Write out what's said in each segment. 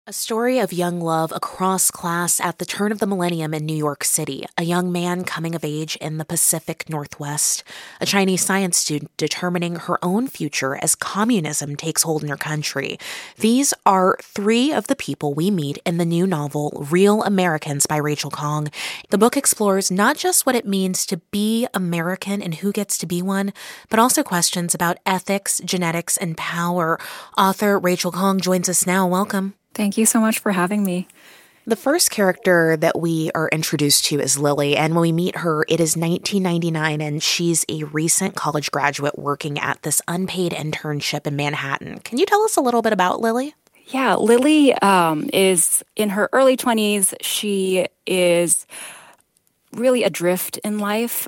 A story of young love across class at the turn of the millennium in New York City, a young man coming of age in the Pacific Northwest, a Chinese science student determining her own future as communism takes hold in her country. These are three of the people we meet in the new novel, Real Americans by Rachel Khong. The book explores not just what it means to be American and who gets to be one, but also questions about ethics, genetics, and power. Author Rachel Khong joins us now. Welcome. Thank you so much for having me. The first character that we are introduced to is Lily, and when we meet her, it is 1999, and she's a recent college graduate working at this unpaid internship in Manhattan. Can you tell us a little bit about Lily? Yeah, Lily is in her early 20s. She is really adrift in life.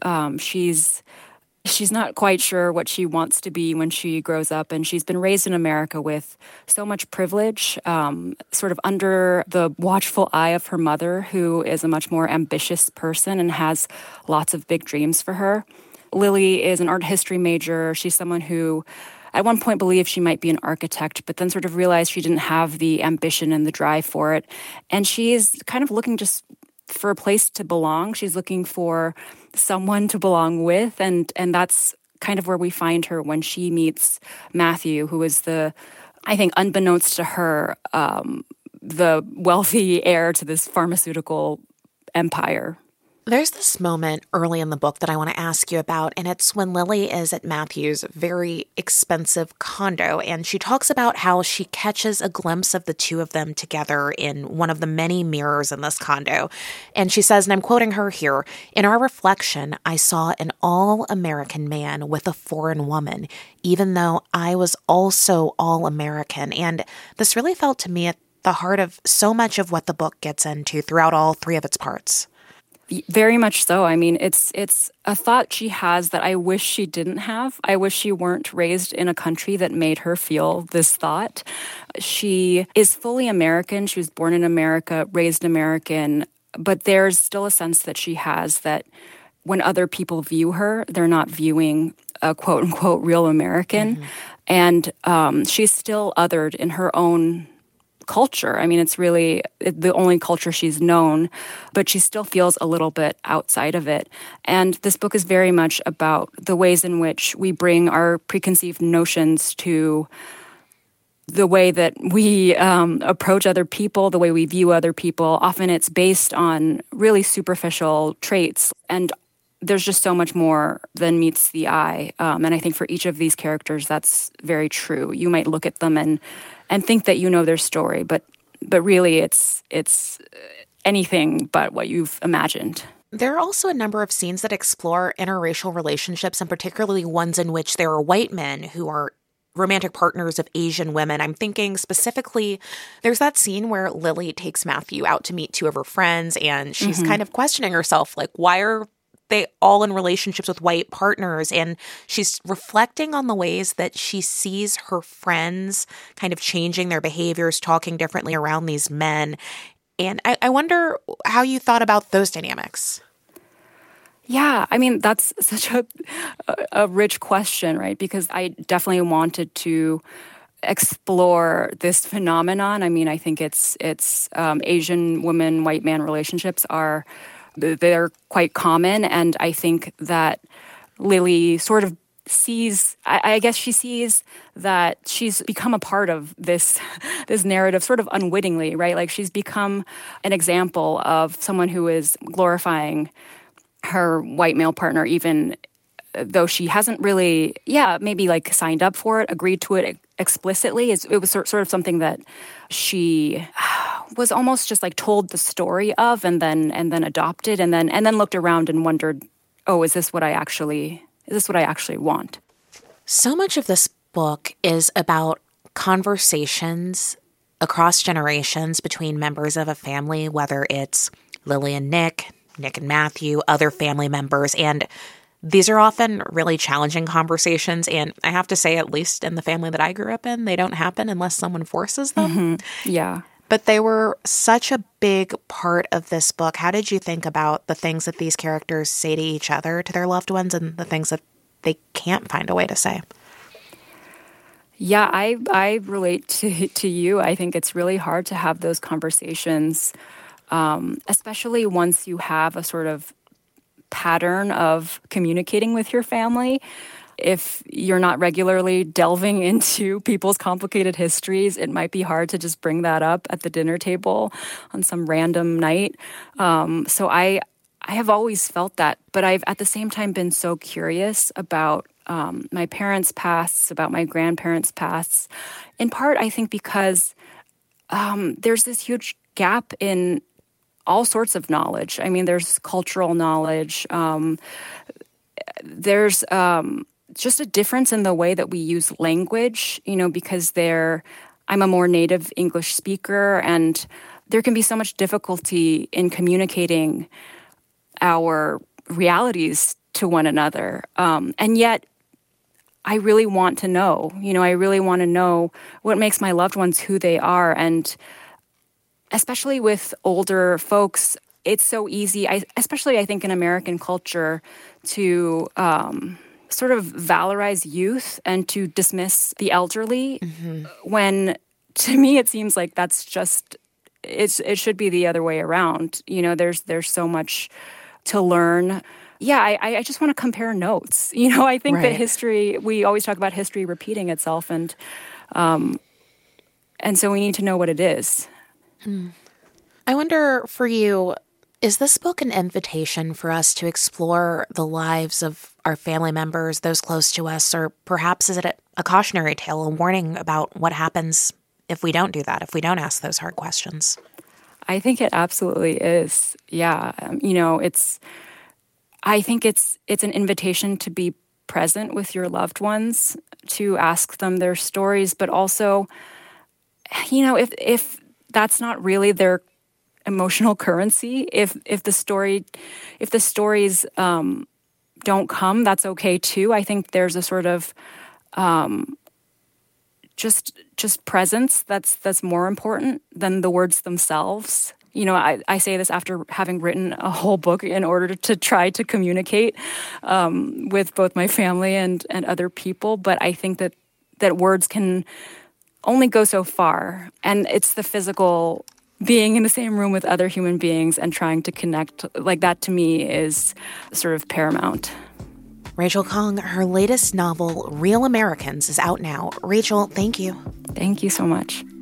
She's not quite sure what she wants to be when she grows up, and she's been raised in America with so much privilege, sort of under the watchful eye of her mother, who is a much more ambitious person and has lots of big dreams for her. Lily is an art history major. She's someone who at one point believed she might be an architect, but then sort of realized she didn't have the ambition and the drive for it. And she's kind of looking just for a place to belong. She's looking for someone to belong with, and that's kind of where we find her when she meets Matthew, who is I think unbeknownst to her, the wealthy heir to this pharmaceutical empire. There's this moment early in the book that I want to ask you about, and it's when Lily is at Matthew's very expensive condo, and she talks about how she catches a glimpse of the two of them together in one of the many mirrors in this condo. And she says, and I'm quoting her here, "In our reflection, I saw an all-American man with a foreign woman, even though I was also all-American." And this really felt to me at the heart of so much of what the book gets into throughout all three of its parts. Very much so. I mean, it's a thought she has that I wish she didn't have. I wish she weren't raised in a country that made her feel this thought. She is fully American. She was born in America, raised American, but there's still a sense that she has that when other people view her, they're not viewing a quote-unquote real American. Mm-hmm. And she's still othered in her own culture. I mean, it's really the only culture she's known, but she still feels a little bit outside of it. And this book is very much about the ways in which we bring our preconceived notions to the way that we approach other people, the way we view other people. Often it's based on really superficial traits, and there's just so much more than meets the eye. And I think for each of these characters, that's very true. You might look at them and think that you know their story, but really it's anything but what you've imagined. There are also a number of scenes that explore interracial relationships, and particularly ones in which there are white men who are romantic partners of Asian women. I'm thinking specifically, there's that scene where Lily takes Matthew out to meet two of her friends, and she's kind of questioning herself, like, why are they all in relationships with white partners? And she's reflecting on the ways that she sees her friends kind of changing their behaviors, talking differently around these men. And I wonder how you thought about those dynamics. Yeah, I mean, that's such a rich question, right? Because I definitely wanted to explore this phenomenon. I mean, I think it's Asian women, white man relationships they're quite common, and I think that Lily sort of sees, I guess she sees that she's become a part of this narrative sort of unwittingly, right? Like she's become an example of someone who is glorifying her white male partner, even though she hasn't really, maybe like signed up for it, agreed to it explicitly. It was sort of something that she was almost just like told the story of, and then adopted, and then looked around and wondered, oh, is this what I actually want? So much of this book is about conversations across generations between members of a family, whether it's Lily and Nick and Matthew, other family members, and these are often really challenging conversations, and I have to say, at least in the family that I grew up in, they don't happen unless someone forces them. Mm-hmm. Yeah. But they were such a big part of this book. How did you think about the things that these characters say to each other, to their loved ones, and the things that they can't find a way to say? Yeah, I relate to you. I think it's really hard to have those conversations, especially once you have a sort of pattern of communicating with your family. If you're not regularly delving into people's complicated histories, it might be hard to just bring that up at the dinner table on some random night. So I have always felt that, but I've at the same time been so curious about my parents' pasts, about my grandparents' pasts. In part, I think because there's this huge gap in all sorts of knowledge. I mean, there's cultural knowledge. There's just a difference in the way that we use language, because I'm a more native English speaker, and there can be so much difficulty in communicating our realities to one another. And yet, I really want to know, I really want to know what makes my loved ones who they are. And especially with older folks, it's so easy, especially I think in American culture, to sort of valorize youth and to dismiss the elderly, when to me it seems like that's just, it should be the other way around. There's so much to learn. Yeah, I just want to compare notes. I think that history, we always talk about history repeating itself, and so we need to know what it is. I wonder for you, is this book an invitation for us to explore the lives of our family members, those close to us, or perhaps is it a cautionary tale, a warning about what happens if we don't do that, if we don't ask those hard questions? I think it absolutely is. Yeah. I think it's an invitation to be present with your loved ones, to ask them their stories, but also, if that's not really their emotional currency, if the stories don't come, that's okay too. I think there's a sort of just presence that's more important than the words themselves. I say this after having written a whole book in order to try to communicate with both my family and other people. But I think that words can only go so far. And it's the physical being in the same room with other human beings and trying to connect, like that to me is sort of paramount. Rachel Khong, her latest novel, Real Americans, is out now. Rachel, thank you. Thank you so much.